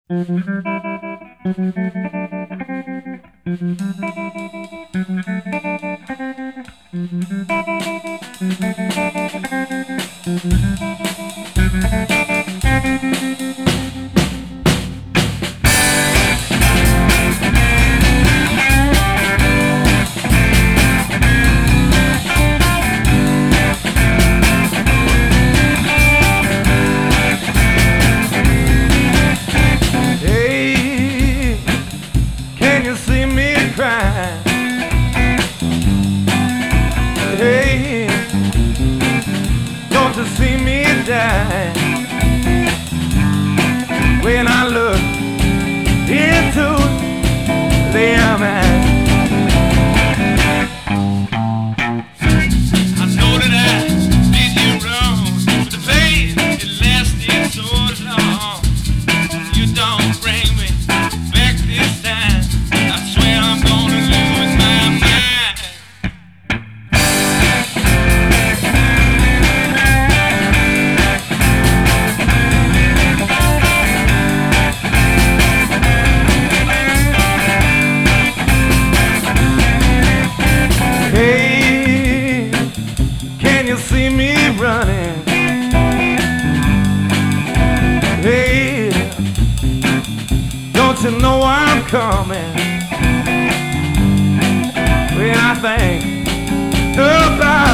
Hey, can you see me cry? Hey, don't you see me die? When I look into their eyes, I know that I did you wrong, but the pain it lasted so long. You don't bring me back this time. I swear I'm gonna lose my mind. hey, can you see me running? Hey, don't you know I'm coming? When I think about